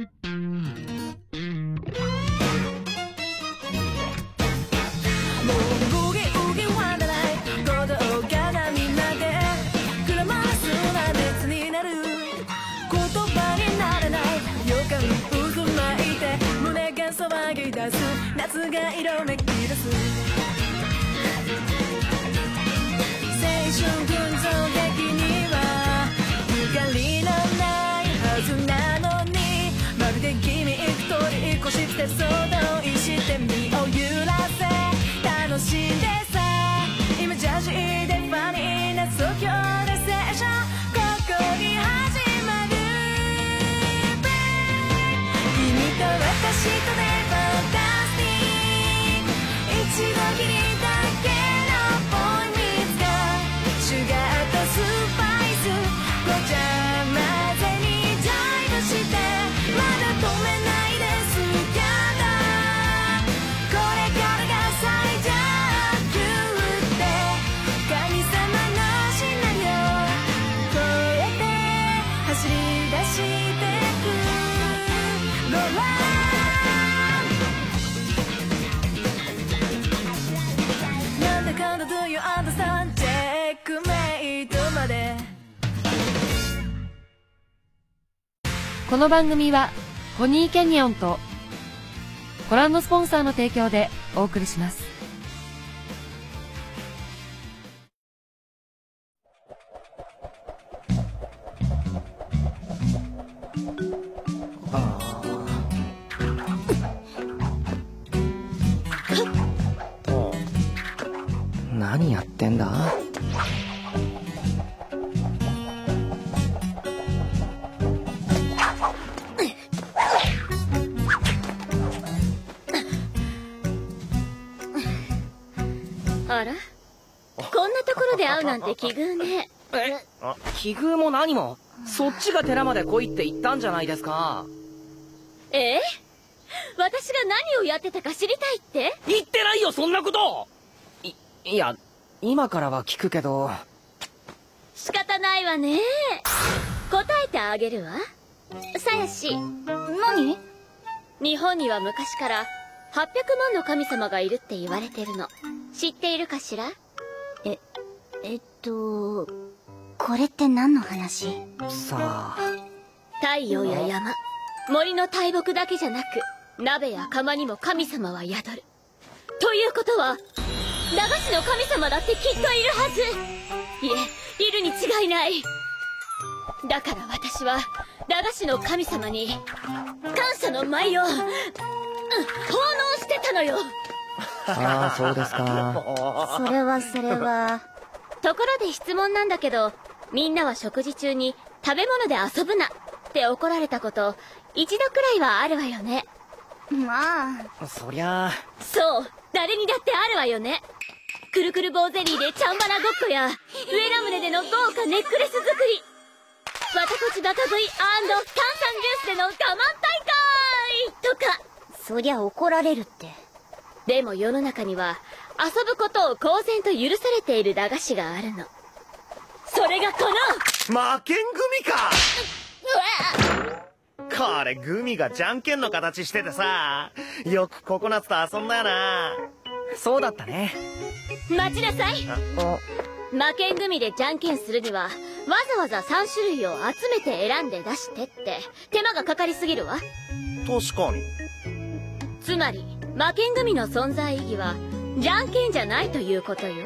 ブギウギワンダーライト鼓動が波までくらますな熱になる言葉にならない予感渦巻いて胸が騒ぎ出す夏が色めき出す青春群像劇にはゆかりのないはずなのにまるで君一人越して想像して身を揺らせ楽しんでさ今ジャージでファニーな即興で青春ここに始まる君と私とでファンタスティック一度きりだけのボーイミーツがシュガーとスパイスごちゃ混ぜにジャイブしてまだ止めないですキャラこれからが最上級って神様のシナリオ超えて走り出してくローラーなんだかんだ Do you understand チェックメイトまでこの番組はポニーキャニオンとご覧のスポンサーの提供でお送りします。 何やってんだ？ あら、こんなところで会うなんて奇遇ね。 奇遇も何も、そっちが寺まで来いって言ったんじゃないですか。 え？私が何をやってたか知りたいって？ 言ってないよそんなこと。いや今からは聞くけど。 仕方ないわね。答えてあげるわ。さやし。何？日本には昔から800万の神様がいるって言われてるの。知っているかしら？ これって何の話？ さあ。 太陽や山、森の大木だけじゃなく、鍋や釜にも神様は宿る。ということは、駄菓子の神様だってきっといるはず。いえ、いるに違いない。だから私は駄菓子の神様に感謝の舞を奉納してたのよ。 ああ、そうですか。 それは。 ところで質問なんだけど、みんなは食事中に食べ物で遊ぶなって怒られたこと一度くらいはあるわよね。 まあ。 そりゃあ。 そう、誰にだってあるわよね。くるくる棒ゼリーでチャンバラごっこや、上ラムネでの豪華ネックレス作り、わたこちバカ食い&炭酸ジュースでの我慢大会とか。 そりゃ怒られるって。 でも世の中には遊ぶことを公然と許されている駄菓子があるの。それがこの負けんグミか。これグミがじゃんけんの形しててさ、よくココナッツと遊んだよな。 そうだったね。 待ちなさい。負けん組でじゃんけんするにはわざわざ3種類を集めて選んで出してって手間がかかりすぎるわ。 確かに。 つまり負けん組の存在意義はじゃんけんじゃないということよ。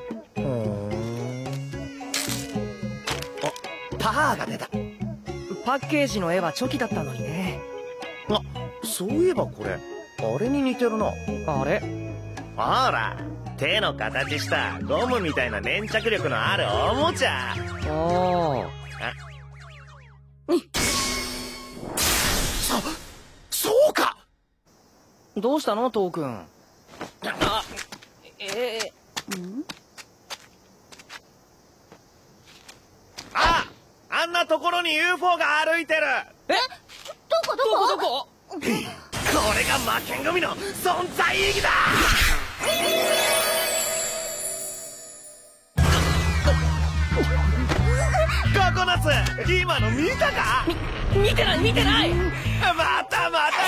パーが出た。 パッケージの絵はチョキだったのにね。 あ、そういえばこれあれに似てるな。 あれ？ ほら、手の形したゴムみたいな粘着力のあるおもちゃ。 おー。 そうか。 どうしたのトークン。 あんなところに UFO が歩いてる。 どここれが負けん組の存在意義だ。ココナッツ、今の見たか？ 見てない。 またまた。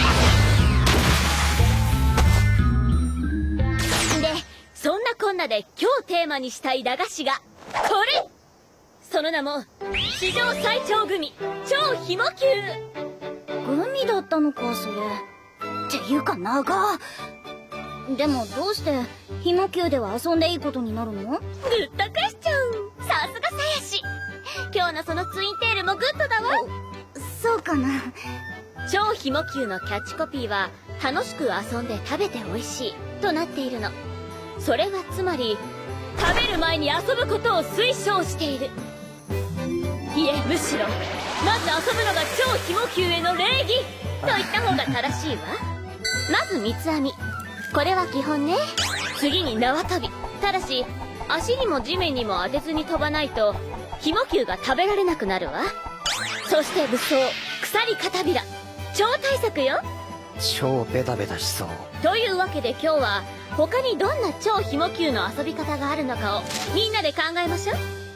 で、そんなこんなで今日テーマにしたい駄菓子がこれ。その名も史上最長グミ超ひも球。 グミだったのかそれ。っていうか長。でもどうしてひも球では遊んでいいことになるの？ グッドクエスチョン。さすがさやし。今日のそのツインテールもグッドだわ。 そうかな。 超ひも球のキャッチコピーは楽しく遊んで食べて美味しいとなっているの。それはつまり食べる前に遊ぶことを推奨している。いえ、むしろまず遊ぶのが超ひも球への礼儀と言った方が正しいわ。まず三つ編み、これは基本ね。次に縄跳び。ただし足にも地面にも当てずに飛ばないとひも球が食べられなくなるわ。そして武装、鎖片びら。超大作よ。 超ベタベタしそう。 というわけで今日は他にどんな超ひも球の遊び方があるのかをみんなで考えましょう。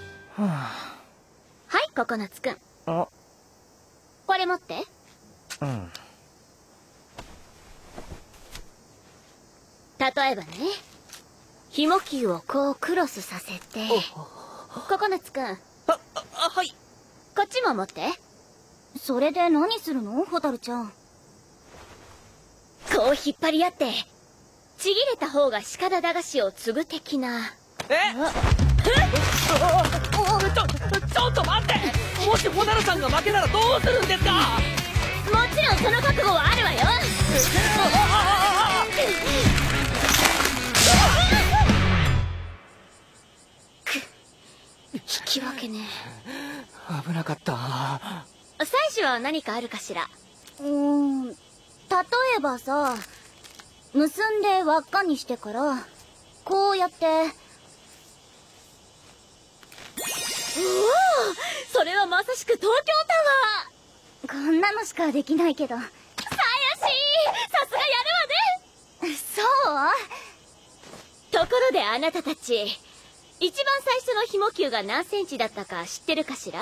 はい、ココナツくん。 あ、 これ持って。 うん。 例えばね、ひも球をこうクロスさせて。ココナツくん。 はい。 こっちも持って。 それで何するのホタルちゃん？ こう引っ張り合ってちぎれた方が鹿田駄菓子を継ぐ的な。 ちょっと待って。もしホタルさんが負けたらどうするんですか？ もちろんその覚悟はあるわよ。引き分けね。 危なかった。 妻子は何かあるかしら？ 例えばさ、結んで輪っかにしてからこうやって。 おお、それはまさしく東京タワー。 こんなのしかできないけど。 さやし、さすがやるわね。 そう？ ところであなたたち、一番最初のひも球が何センチだったか知ってるかしら？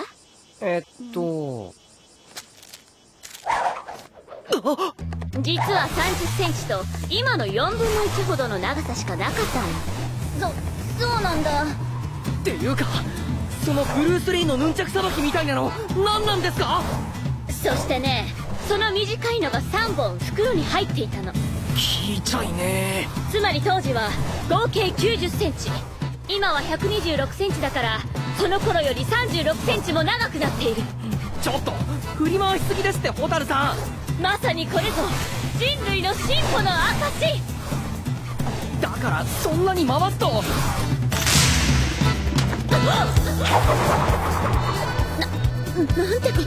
実は30センチと今の4分の1ほどの長さしかなかったの。 そうなんだ。 っていうか、そのブルース・リーのヌンチャクさばきみたいなの何なんですか？ そしてね、その短いのが3本袋に入っていたの。 ちっちゃいね。 つまり当時は合計90センチ、今は126センチだから、その頃より36センチも長くなっている。 ちょっと振り回しすぎですってホタルさん。 まさにこれぞ人類の進歩の証。 だからそんなに回すと。 なんてこと。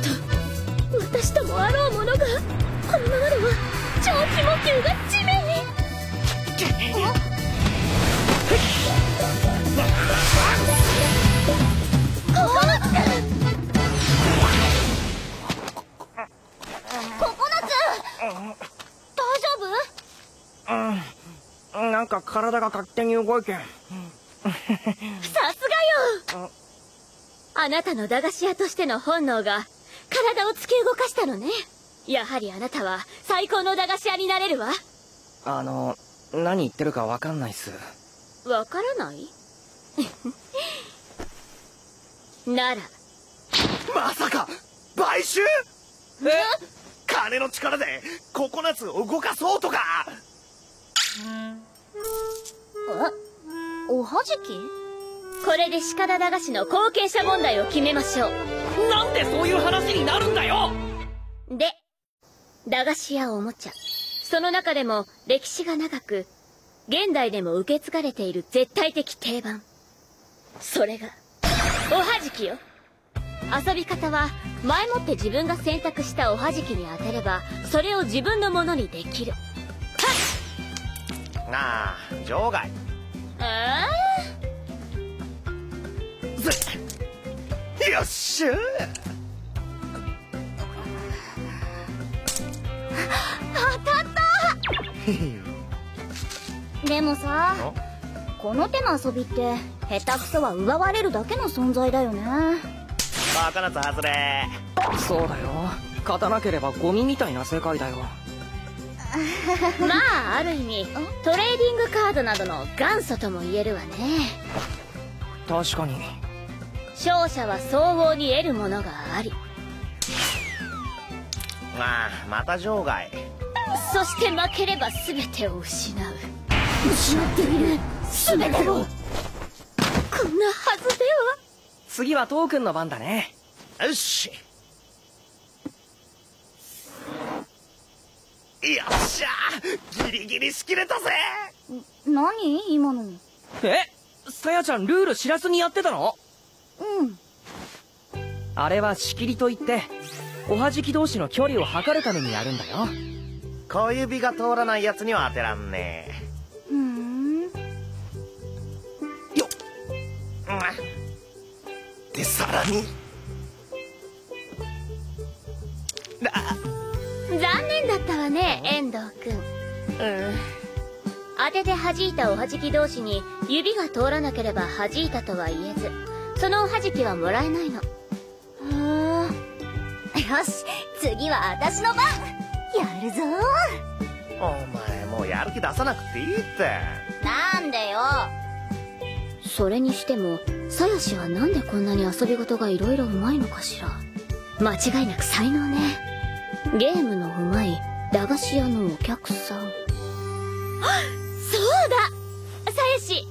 私ともあろうものが、このままでは超ひも球が地面に。ココナツくん。 ココナツ、大丈夫？ なんか体が勝手に動いて。 さすがよ。あなたの駄菓子屋としての本能が体を突き動かしたのね。やはりあなたは最高の駄菓子屋になれるわ。 何言ってるかわかんないっす。 わからないなら。 まさか買収？金の力でココナツを動かそうとか。 おはじき？ これで鹿田駄菓子の後継者問題を決めましょう。 なんでそういう話になるんだよ。 で、駄菓子やおもちゃ、その中でも歴史が長く現代でも受け継がれている絶対的定番、それがおはじきよ。遊び方は前もって自分が選択したおはじきに当てればそれを自分のものにできる。 なあ場外。 ああ、 よっしゃー。 当たった。でもさ、この手の遊びって下手くそは奪われるだけの存在だよね。 ココナツ外れ。 そうだよ。 勝たなければゴミみたいな世界だよ。 まあある意味トレーディングカードなどの元祖とも言えるわね。 確かに。 勝者は相応に得るものがあり、 ああ、また場外。 そして負ければ全てを失う。失っている全てを。こんなはずでは。 次はトークンの番だね。 よし。よっしゃー、ギリギリしきれたぜ。 何今の。 さやちゃんルール知らずにやってたの？ うん。 あれは仕切りといっておはじき同士の距離を測るためにやるんだよ。 小指が通らないやつには当てらんねふん。 え。よっ。でさらに。 残念だったわね、遠藤君。当てて弾いたおはじき同士に指が通らなければ弾いたとは言えず、そのおはじきはもらえないの。 よし、次は私の番。やるぞ。 お前もうやる気出さなくていいって。 なんでよ。 それにしても鞘師はなんでこんなに遊び事がいろいろうまいのかしら。間違いなく才能ね。ゲームのうまい駄菓子屋のお客さん。そうだ、鞘師。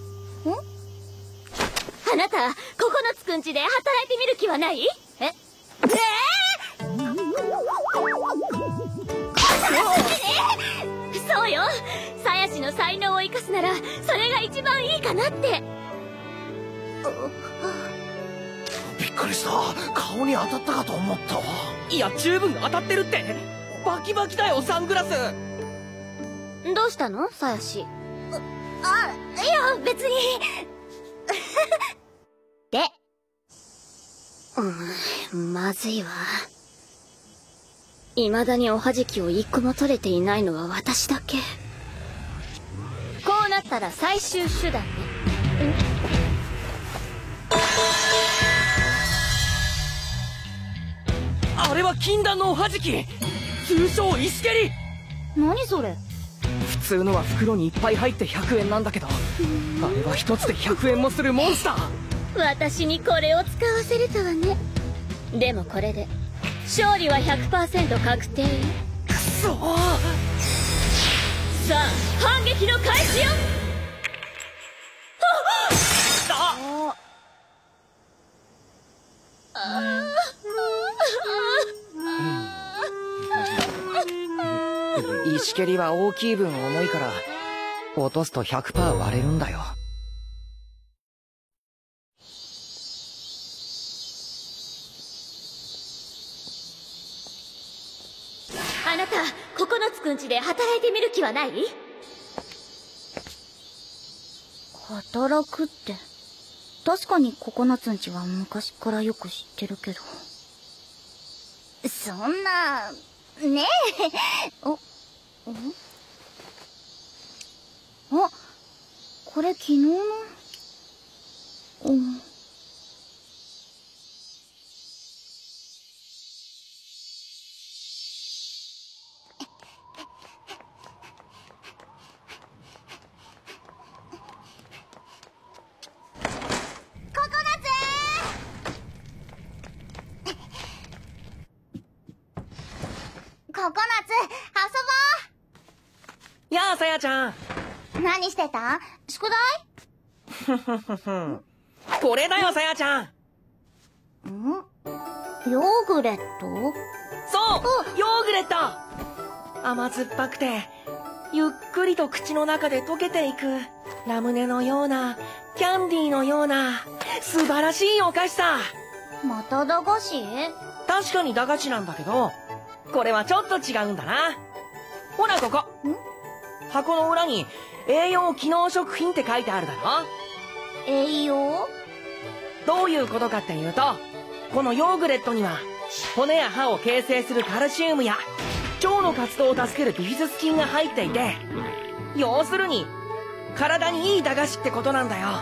あなたココナツくん家で働いてみる気はない？そうよ、鞘師の才能を生かすならそれが一番いいかなって。 びっくりした。顔に当たったかと思ったわ。 いや十分当たってるって。バキバキだよサングラス。 どうしたの鞘師？ いや別に。 で、まずいわ。未だにおはじきを一個も取れていないのは私だけ。こうなったら最終手段ね。 あれは禁断のおはじき、通称石蹴り。 何それ。 普通のは袋にいっぱい入って100円なんだけど、あれは一つで100円もするモンスター。 私にこれを使わせるとはね。でもこれで勝利は 100% 確定よ。 くそー。 さあ反撃の開始よ。 石蹴りは大きい分重いから落とすと 100% 割れるんだよ。 あなたココナツくん家で働いてみる気はない？ 働くって。確かにココナツんちは昔からよく知ってるけど。そんな、ねえ。あ、これ昨日の。ココナツ、遊やあさやちゃん。 ぼう。何してた？宿題？ これだよさやちゃん。 ヨーグレット？ そう、ヨーグレット。甘酸っぱくてゆっくりと口の中で溶けていくラムネのようなキャンディーのような素晴らしいお菓子さ。 また駄菓子？ 確かに駄菓子なんだけど、これはちょっと違うんだな。ほらここ。箱の裏に栄養機能食品って書いてあるだろ。 栄養？ どういうことかっていうと、このヨーグレットには骨や歯を形成するカルシウムや腸の活動を助けるビフィズス菌が入っていて、要するに体にいい駄菓子ってことなんだよ。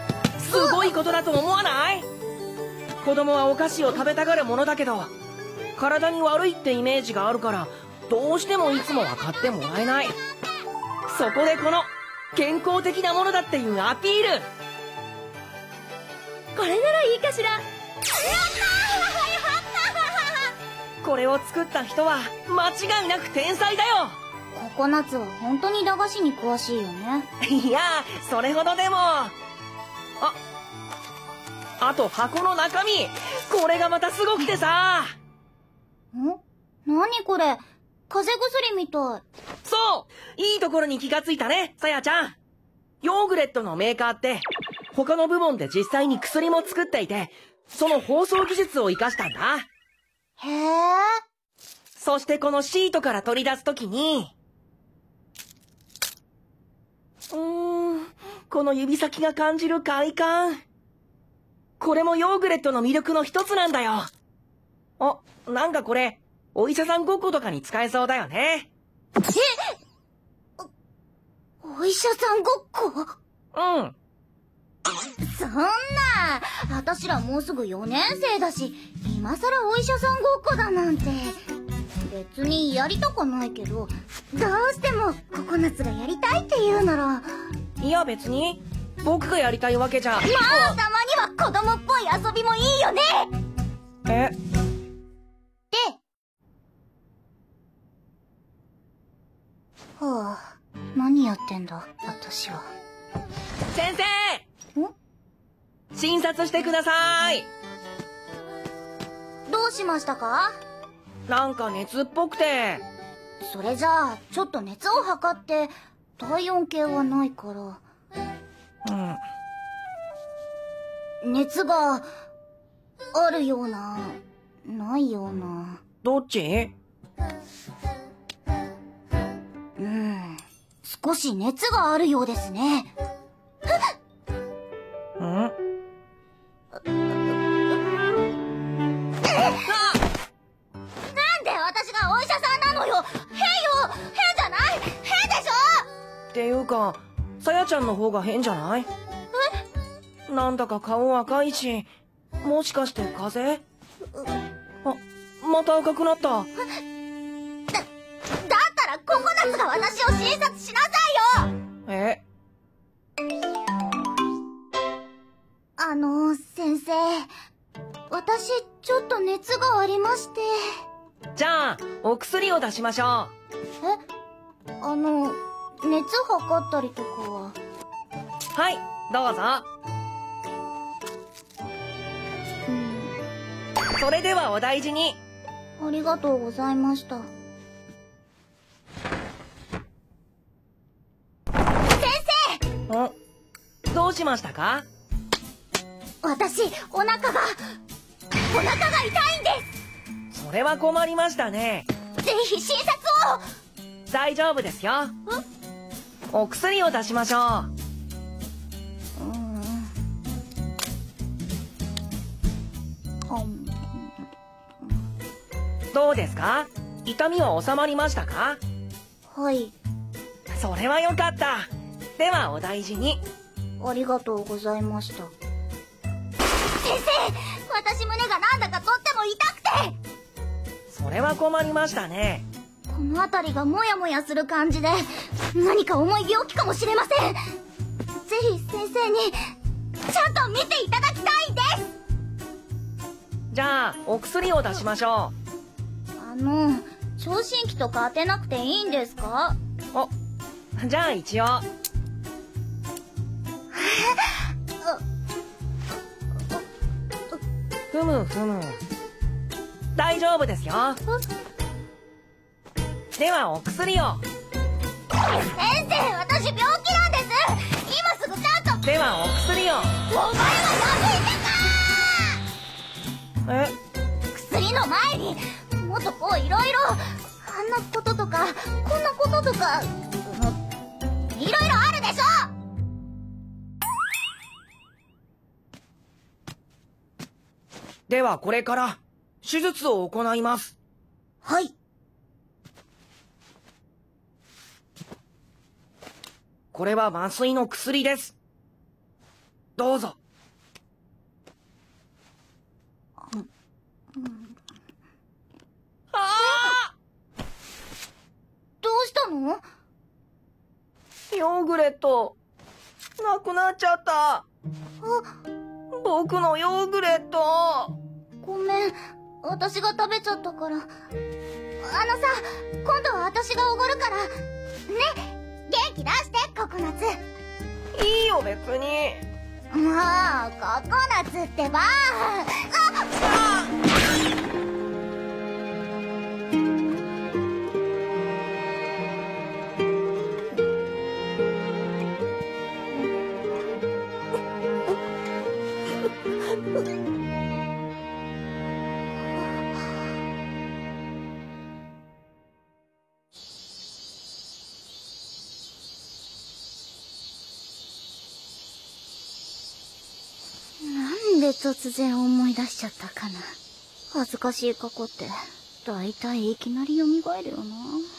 すごいことだと思わない？子供はお菓子を食べたがるものだけど、 体に悪いってイメージがあるからどうしてもいつもは買ってもらえない。そこでこの健康的なものだっていうアピール。 これならいいかしら。 これを作った人は間違いなく天才だよ。 ココナッツは本当に駄菓子に詳しいよね。 いやそれほどでも。あと箱の中身、これがまたすごくてさ。 何これ、風邪薬みたい。 そう、いいところに気がついたね、さやちゃん。ヨーグレットのメーカーって他の部門で実際に薬も作っていて、その包装技術を生かしたんだ。 へえ。 そしてこのシートから取り出すときに、この指先が感じる快感。これもヨーグレットの魅力の一つなんだよ。なんかこれ、お医者さんごっことかに使えそうだよね。 お医者さんごっこ？ うん。 そんな、私らもうすぐ4年生だし、今さらお医者さんごっこだなんて。別にやりたくないけど、どうしてもココナッツがやりたいって言うなら。 いや別に、僕がやりたいわけじゃ。 まあ、たまには子供っぽい遊びもいいよね。 で、 はあ、何やってんだ、私は。 先生！診察してください。 どうしましたか？ なんか熱っぽくて。 それじゃあ、ちょっと熱を測って、体温計はないから。熱が、あるような、ないような。 どっち？ 少し熱があるようですね。 なんで私がお医者さんなのよ。変よ。変じゃない？変でしょ。 っていうか、さやちゃんの方が変じゃない？なんだか顔赤いし、もしかして風邪？また赤くなった。 だったらココナッツが私を診察しなさいよ。先生、私ちょっと熱がありまして。 じゃあお薬を出しましょう。熱測ったりとかは？ はい、どうぞ。それではお大事に。 ありがとうございました。先生！どうしましたか？ 私、お腹が痛いんです。 それは困りましたね。 ぜひ診察を。 大丈夫ですよ。お薬を出しましょう。どうですか？痛みは収まりましたか？ はい。 それはよかった。ではお大事に。 ありがとうございました。先生、私胸がなんだかとっても痛くて。 それは困りましたね。 この辺りがモヤモヤする感じで、何か重い病気かもしれません。ぜひ先生にちゃんと見ていただきたいんです。 じゃあお薬を出しましょう。 聴診器とか当てなくていいんですか？ じゃあ一応。ふむふむ。大丈夫ですよ。ではお薬を。 先生、私病気なんです。今すぐちゃんと。 ではお薬を。 お前はやめてか。薬の前にもっとこういろいろ、あんなこととかこんなこととか、いろいろあるでしょ。 ではこれから手術を行います。 はい。 これは麻酔の薬です。どうぞ。 ヨーグレットなくなっちゃった。僕のヨーグレット。 ごめん、私が食べちゃったから。今度は私がおごるからね。元気出してココナツ。 いいよ別に。 もうココナツってば。なんで突然思い出しちゃったかな。恥ずかしい過去ってだいたいいきなり蘇るよな。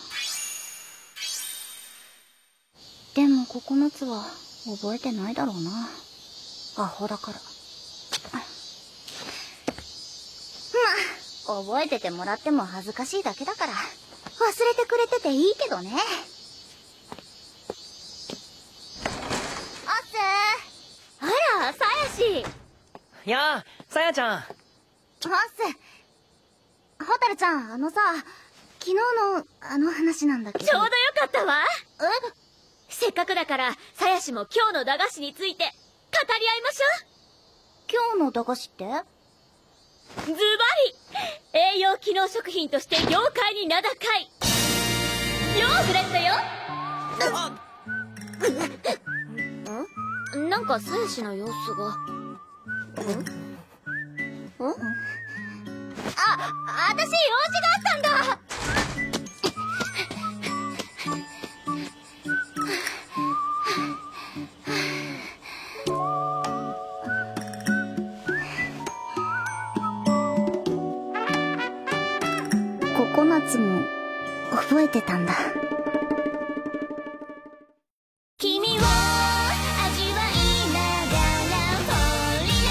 でもココナツは覚えてないだろうな。アホだから。まあ覚えててもらっても恥ずかしいだけだから忘れてくれてていいけどね。 あら、さやし。 やあ、さやちゃん。 ホタルちゃん、昨日の話なんだけど。 ちょうどよかったわ。せっかくだからさやしも今日の駄菓子について語り合いましょう。今日の駄菓子って？ ズバリ栄養機能食品として業界に名高いヨーグレットよ。なんかさやしの様子が。 私用事があったんだ。ココナツも覚えてたんだ。君を味わいながらフォーリ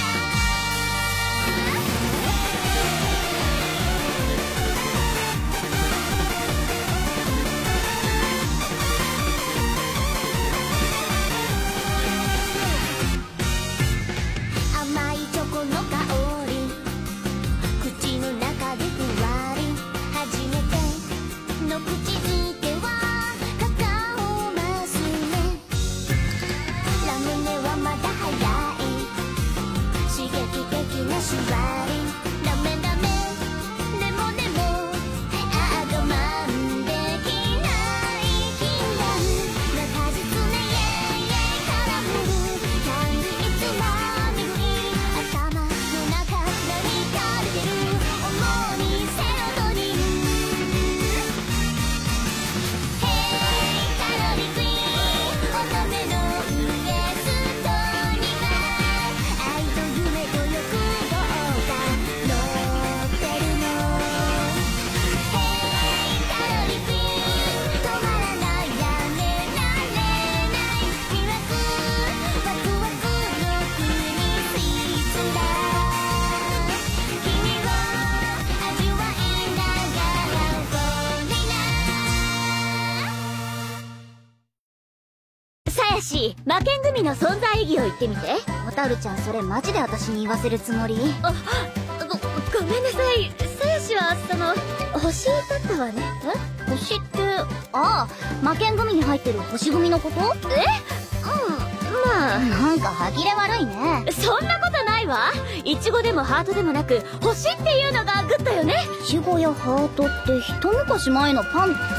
ナ甘いチョコの香り口の中でふわり初めての口づけはカカオマスね。ラムネはまだ早い刺激的なシュワリダメダメでもあー我慢できない禁断な果実ねイェイイェイカラフルキャンディーつまみ食い頭の中何か出てる主にセロトニンHey カロリーフリー乙女のウエストには愛と夢と欲望が乗ってるの Hey カロリーフリー止まらないやめられない魅惑ワクワクの国スイーツだ君を味わいながらフォーリナさやし、魔剣組の存在意義を言ってみて。ホタルちゃん、それマジで私に言わせるつもり？ごめんなさい。さやしは星だったわね。星って、魔剣組に入ってる星組のこと？まあなんか歯切れ悪いね。そんなことないわ。イチゴでもハートでもなく星っていうのがグッドよね。イチゴやハートって一昔前のパンって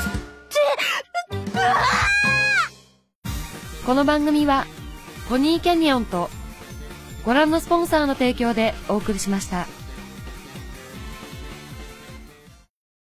この番組はポニーキャニオンとご覧のスポンサーの提供でお送りしました。